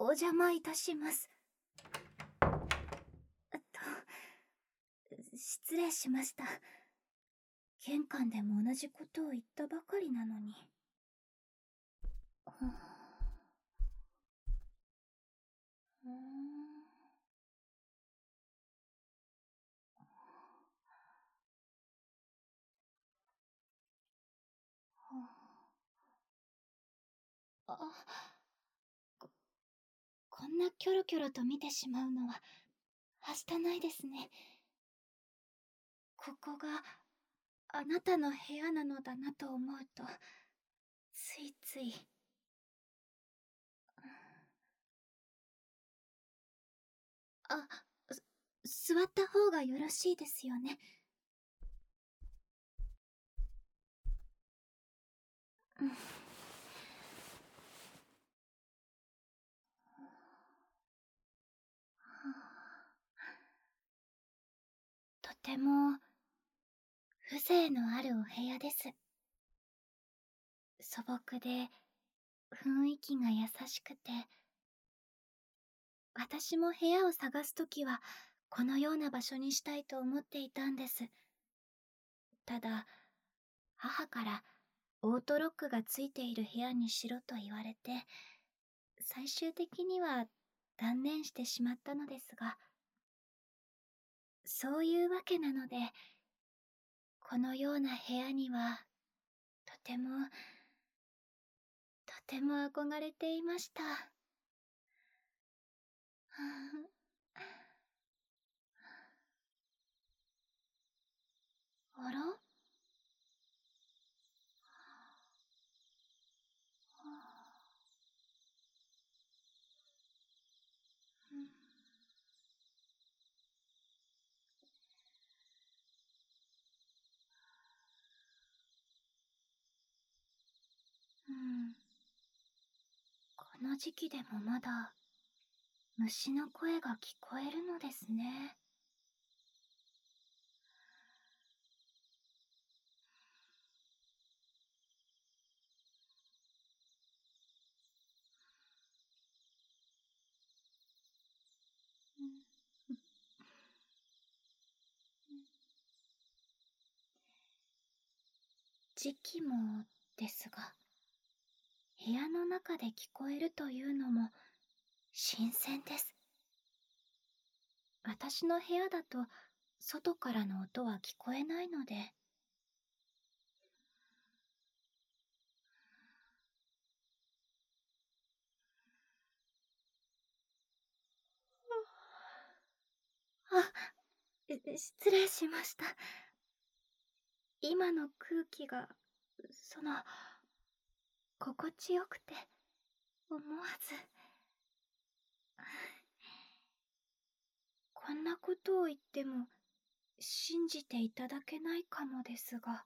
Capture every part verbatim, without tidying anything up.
お邪魔いたします。と、失礼しました。玄関でも同じことを言ったばかりなのに。うーん。あ、こ、こんなキョロキョロと見てしまうのは、はしたないですね。ここが、あなたの部屋なのだなと思うと、ついつい。あ、す、座った方がよろしいですよね。うん。とても風情のあるお部屋です。素朴で雰囲気が優しくて、私も部屋を探すときはこのような場所にしたいと思っていたんです。ただ、母からオートロックがついている部屋にしろと言われて、最終的には断念してしまったのですが、そういうわけなので、このような部屋にはとてもとても憧れていました。あら？うん。この時期でもまだ虫の声が聞こえるのですね。時期もですが、部屋の中で聞こえるというのも新鮮です。私の部屋だと外からの音は聞こえないので。あ、失礼しました。今の空気が、その、心地よくて、思わず。こんなことを言っても、信じていただけないかもですが、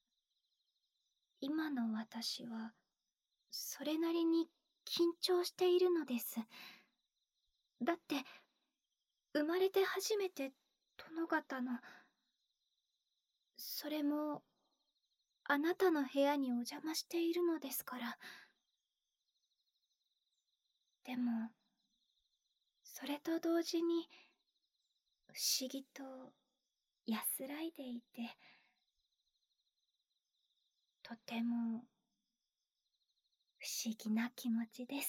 今の私は、それなりに緊張しているのです。だって、生まれて初めて殿方の、それも、あなたの部屋にお邪魔しているのですから。でも、それと同時に、不思議と安らいでいて、とても不思議な気持ちです。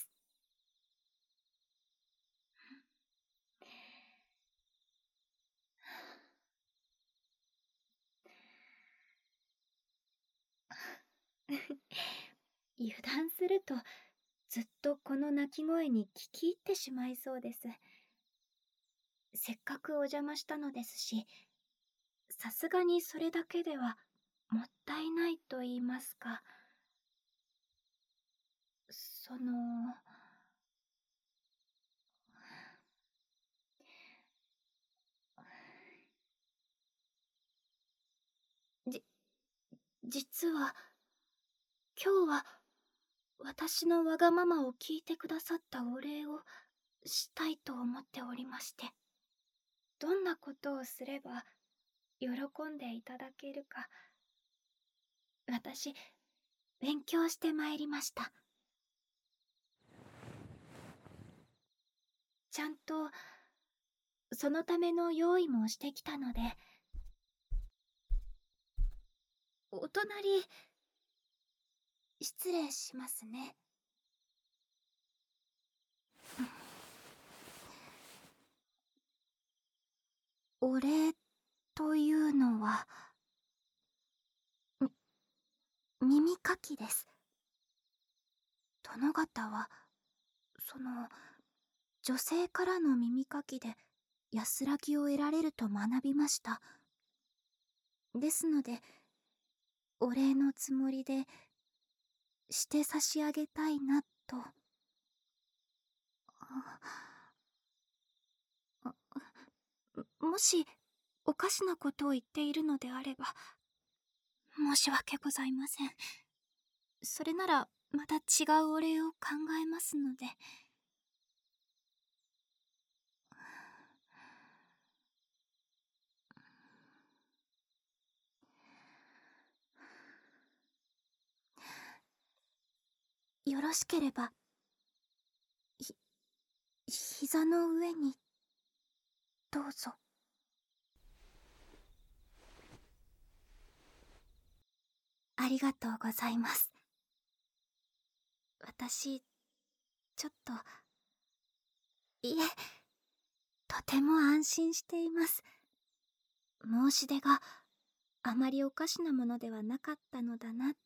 油断すると、ずっとこの鳴き声に聞き入ってしまいそうです。せっかくお邪魔したのですし、さすがにそれだけではもったいないと言いますか。その、じ、実は、今日は私のわがままを聞いてくださったお礼をしたいと思っておりまして。どんなことをすれば喜んでいただけるか、私、勉強してまいりました。 ちゃんとそのための用意もしてきたので。お隣、失礼しますね。お礼というのは、み耳かきです。殿方はその女性からの耳かきで安らぎを得られると学びました。ですのでお礼のつもりでして差し上げたいなと。もしおかしなことを言っているのであれば申し訳ございません。それならまた違うお礼を考えますので。よろしければひ膝の上にどうぞ。ありがとうございます。私ちょっと、いえ、とても安心しています。申し出があまりおかしなものではなかったのだなって。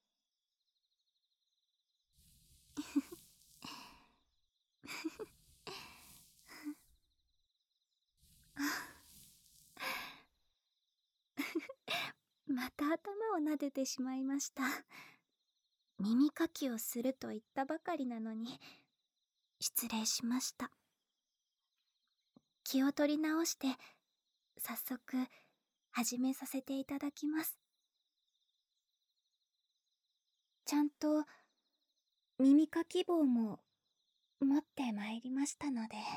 また頭を撫でてしまいました。耳かきをすると言ったばかりなのに失礼しました。気を取り直して早速始めさせていただきます。ちゃんと耳かき棒も持ってまいりましたので。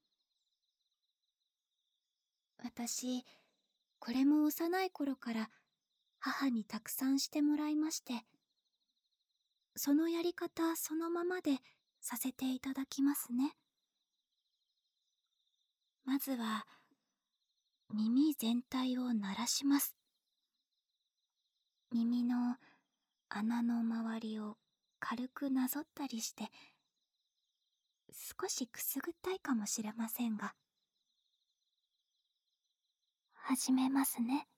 私これも幼い頃から母にたくさんしてもらいまして、そのやり方そのままでさせていただきますね。まずは耳全体を鳴らします。耳の穴の周りを軽くなぞったりして、少しくすぐったいかもしれませんが。始めますね。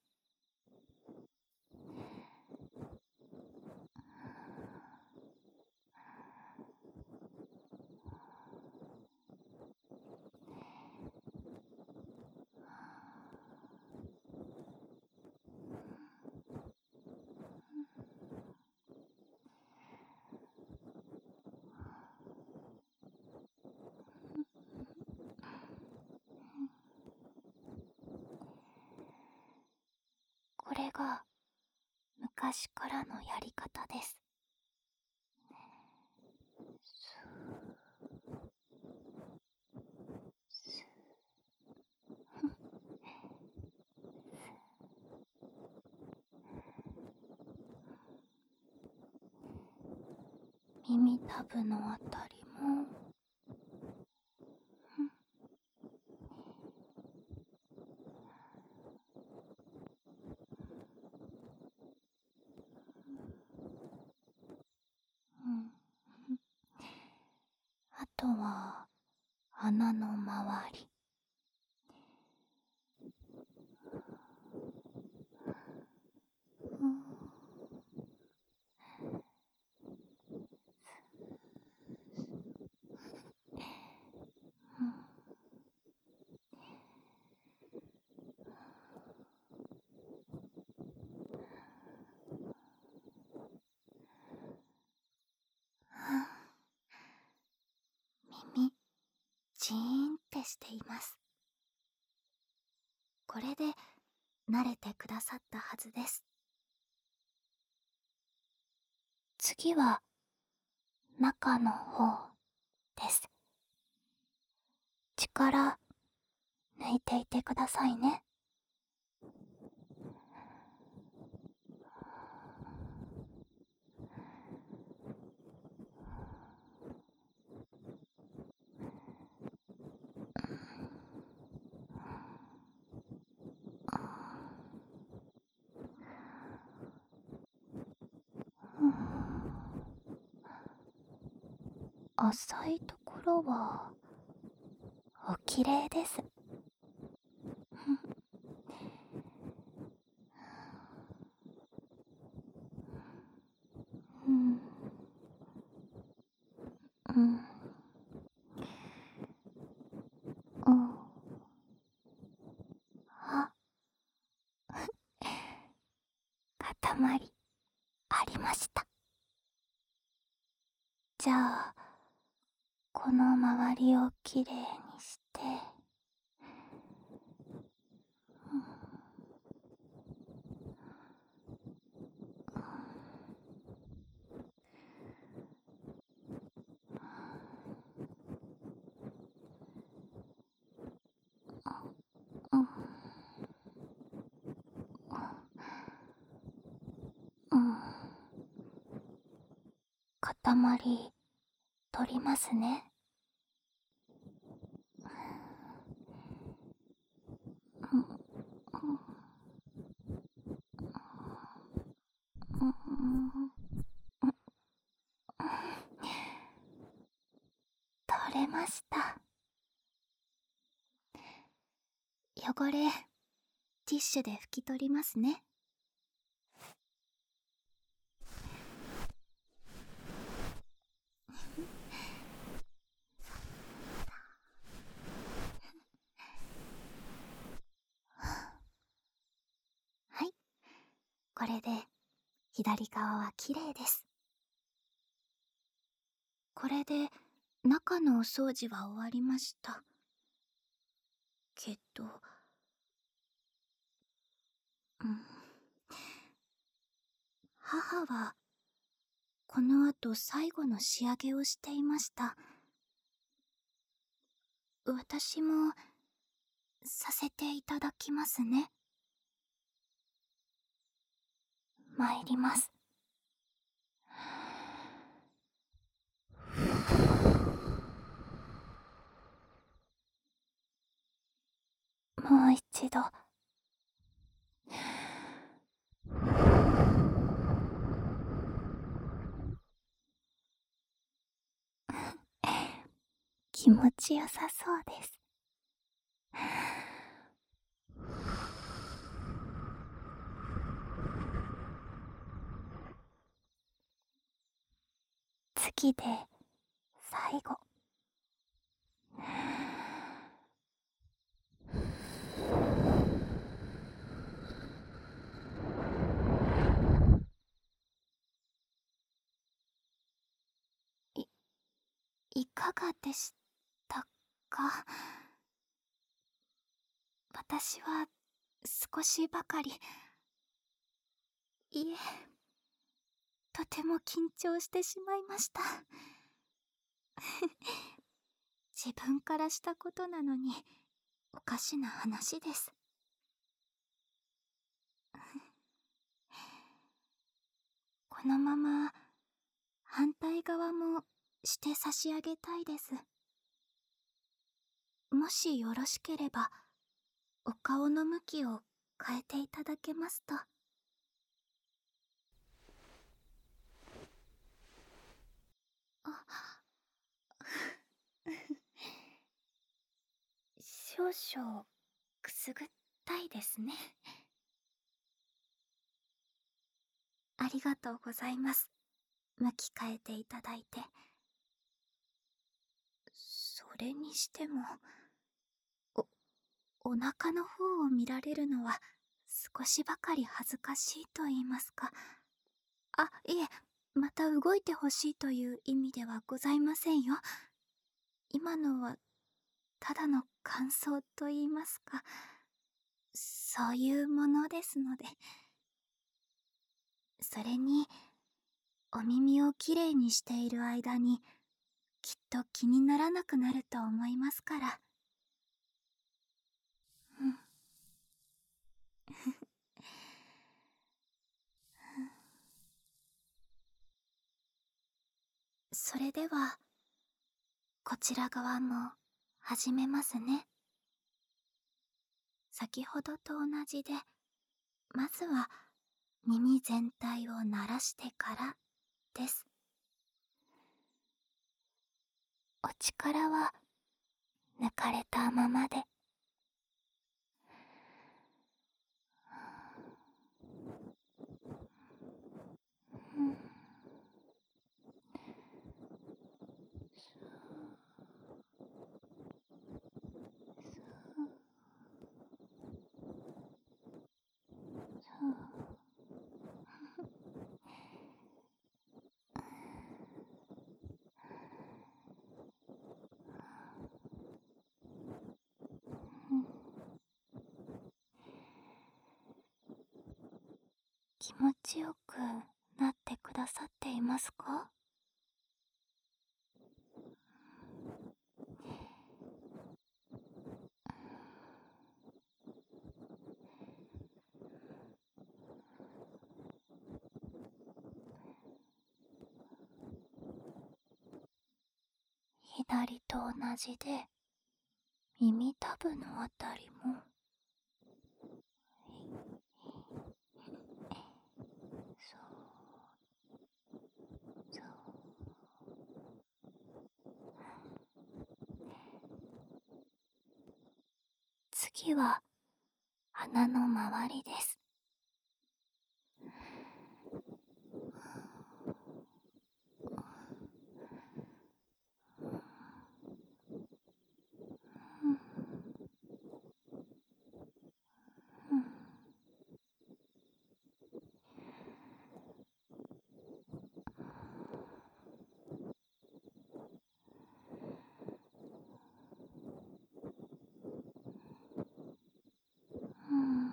これが昔からのやり方です。耳たぶのあたりも、うん、あとは鼻の周り。耳ジーンってしています。これで慣れてくださったはずです。次は中の方です。力抜いていてくださいね。 浅いところはおきれいです。うん、うん、うん。あ、塊ありました。じゃあこの周りをきれいにして、うん、うん、塊取りますね。うん、うん、うん、うん、取れました。汚れティッシュで拭き取りますね。はい、これで左側はきれいです。これで中のお掃除は終わりました。けど、うん、母はこの後最後の仕上げをしていました。私もさせていただきますね。参ります。もう一度。気持ちよさそうです。次で最後。い、いかがでしたか？私は少しばかり、いえ、とても緊張してしまいました。自分からしたことなのにおかしな話です。このまま反対側もして差し上げたいです。もしよろしければお顔の向きを変えていただけますと。あ少々くすぐったいですね。ありがとうございます。向き変えていただいて。それにしてもおお腹の方を見られるのは少しばかり恥ずかしいと言いますか。あ、いえ、また動いてほしいという意味ではございませんよ。今のはただの感想と言いますか、そういうものですので。それにお耳をきれいにしている間にきっと気にならなくなると思いますから。うん。それではこちら側も始めますね。先ほどと同じで、まずは耳全体を鳴らしてからです。 力は抜かれたままで、うん、そううん、気持ちよくなってくださっていますか？左と同じで耳たぶのあたりも、そうそう、次は鼻の周りです。うんうんうん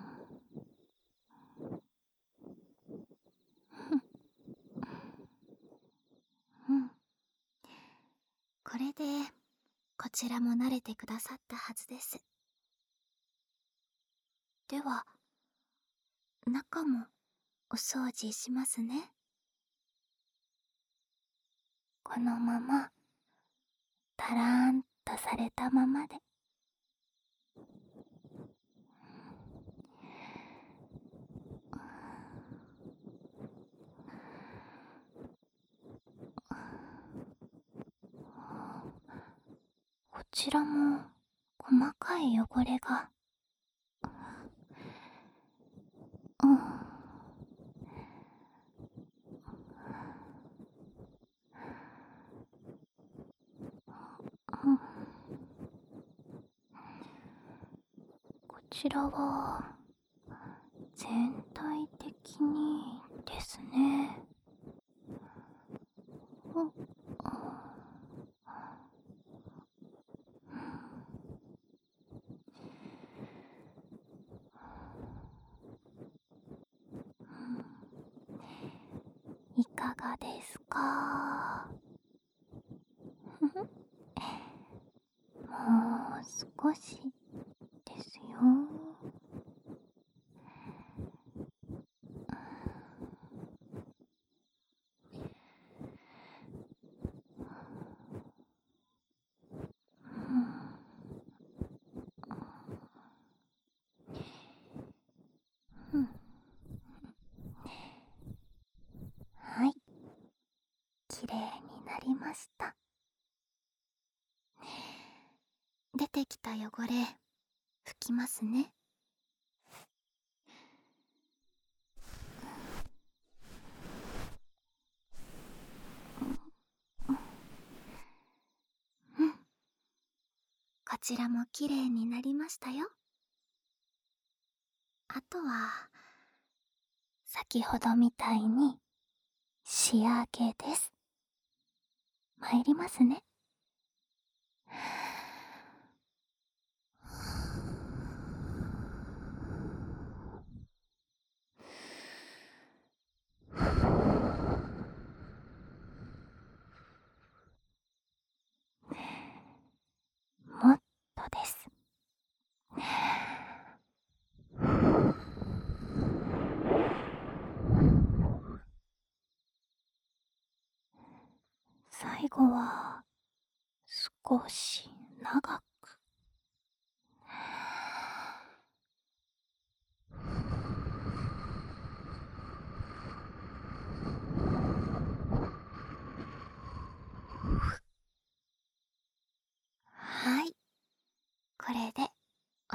うん、これでこちらも慣れてくださったはずです。では中もお掃除しますね。このままたらーんとされたままで、こちらも細かい汚れが、うん、うん、こちらは全体的にですね。うん、いかがですか？もう少しですよ。うん、はい、きれいになりました。出てきた汚れ拭きますね。うん、こちらもきれいになりましたよ。あとは先ほどみたいに仕上げです。参りますね。もっとです。最後は少し長く。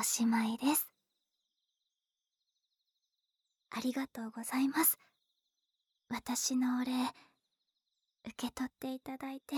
おしまいです。ありがとうございます。私のお礼、受け取っていただいて。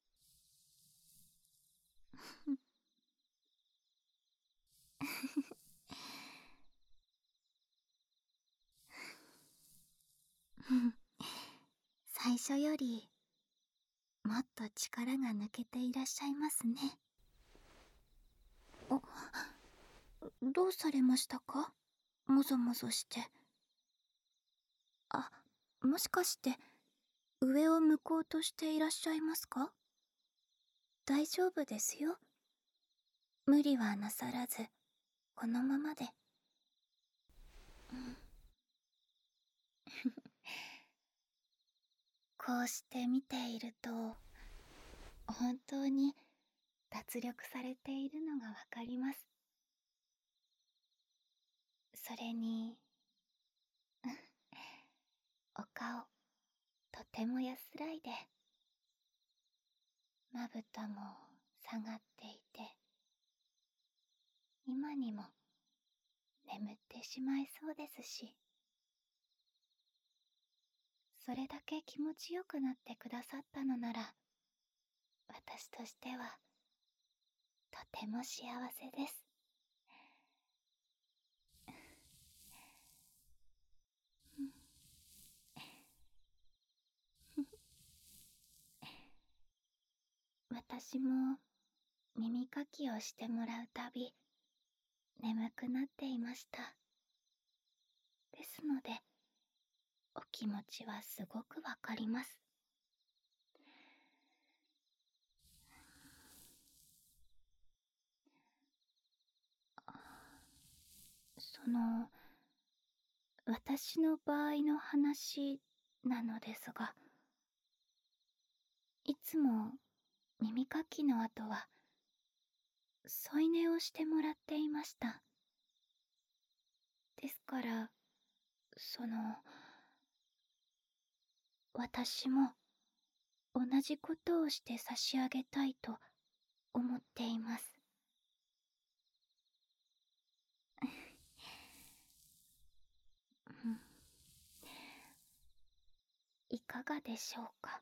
最初よりもっと力が抜けていらっしゃいますね。あ、どうされましたか？もぞもぞして。あ、もしかして上を向こうとしていらっしゃいますか？大丈夫ですよ。無理はなさらず、このままで。こうして見ていると、本当に脱力されているのがわかります。それに、お顔、とても安らいで、まぶたも下がっていて、今にも眠ってしまいそうですし、それだけ気持ちよくなってくださったのなら、私としてはとても幸せです。私も耳かきをしてもらうたび眠くなっていました。ですので、お気持ちはすごくわかります。その、私の場合の話なのですが、いつも耳かきの後は添い寝をしてもらっていました。ですから、その、私も同じことをして差し上げたいと思っています。うん、いかがでしょうか。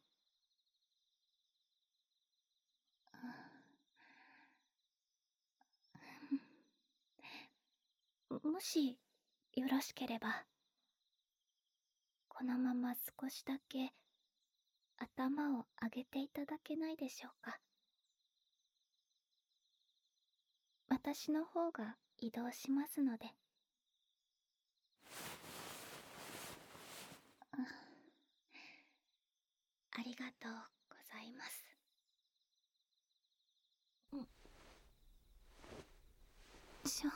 もしよろしければ、このまま少しだけ頭を上げていただけないでしょうか。私の方が移動しますので。ありがとうございます。うん。しょ。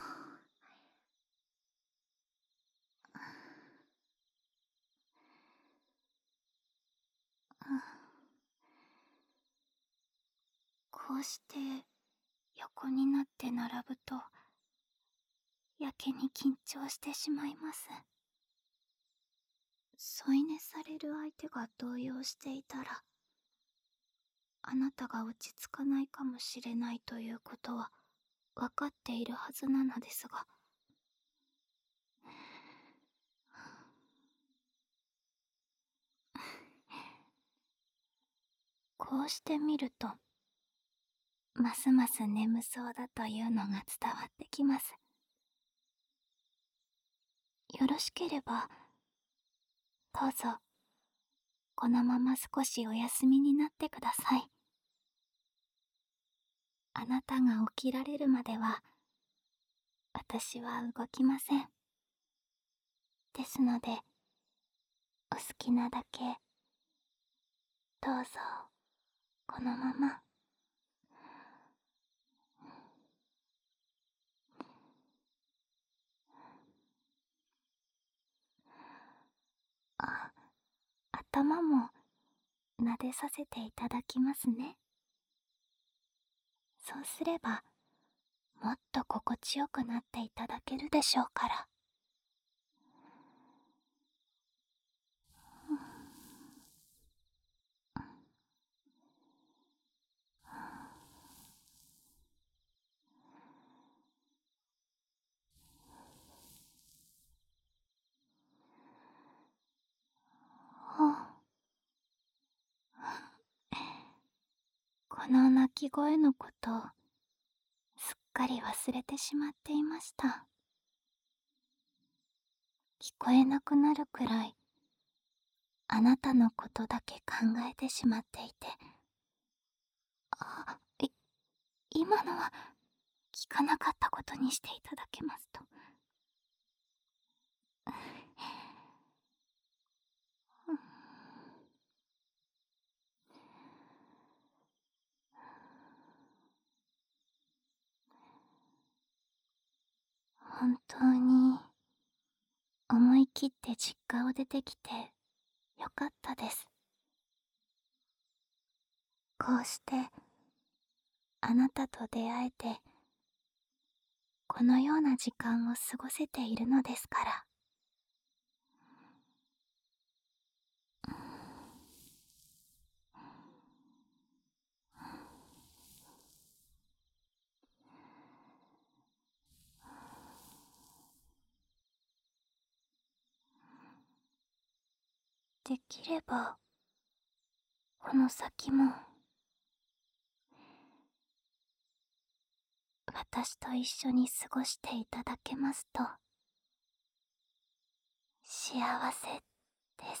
こうして横になって並ぶとやけに緊張してしまいます。添い寝される相手が動揺していたら、あなたが落ち着かないかもしれないということは分かっているはずなのですが、こうしてみるとますます眠そうだというのが伝わってきます。よろしければどうぞこのまま少しお休みになってください。あなたが起きられるまでは私は動きません。ですので、お好きなだけどうぞこのまま。あ、頭も撫でさせていただきますね。そうすればもっと心地よくなっていただけるでしょうから。 この鳴き声のことをすっかり忘れてしまっていました。聞こえなくなるくらいあなたのことだけ考えてしまっていて。あ、い、今のは聞かなかったことにしていただけますと。本当に思い切って実家を出てきてよかったです。こうしてあなたと出会えて、このような時間を過ごせているのですから。できればこの先も私と一緒に過ごしていただけますと幸せです。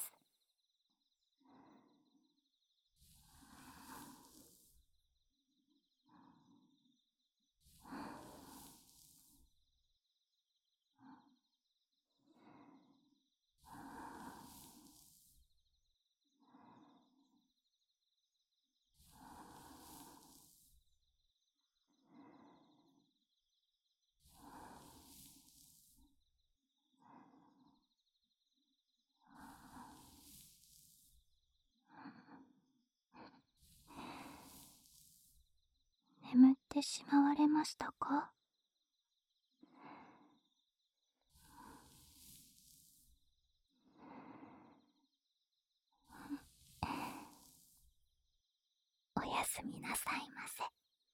眠ってしまわれましたか？おやすみなさいませ。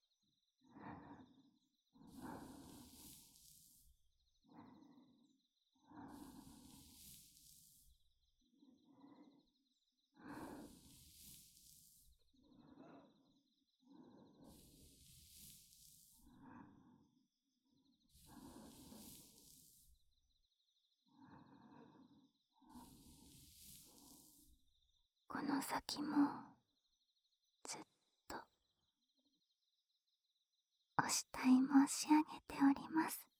この先もずっとお慕い申し上げております。